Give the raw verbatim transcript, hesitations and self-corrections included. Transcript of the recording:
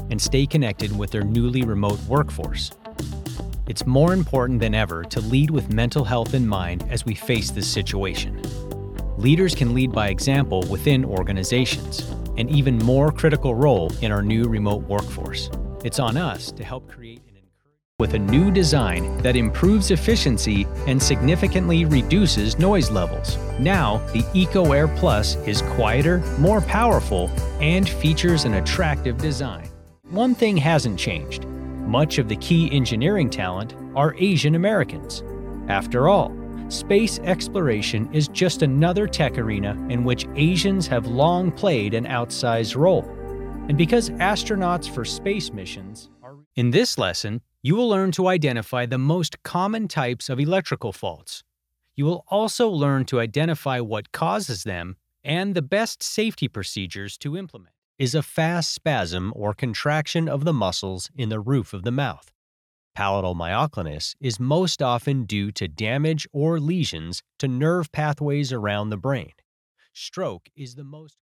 and stay connected with their newly remote workforce. It's more important than ever to lead with mental health in mind as we face this situation. Leaders can lead by example within organizations, an even more critical role in our new remote workforce. It's on us to help create an encouragement with a new design that improves efficiency and significantly reduces noise levels. Now, the EcoAir Plus is quieter, more powerful, and features an attractive design. One thing hasn't changed. Much of the key engineering talent are Asian Americans. After all, space exploration is just another tech arena in which Asians have long played an outsized role. And because astronauts for space missions are... In this lesson, you will learn to identify the most common types of electrical faults. You will also learn to identify what causes them and the best safety procedures to implement. Is a fast spasm or contraction of the muscles in the roof of the mouth. Palatal myoclonus is most often due to damage or lesions to nerve pathways around the brain. Stroke is the most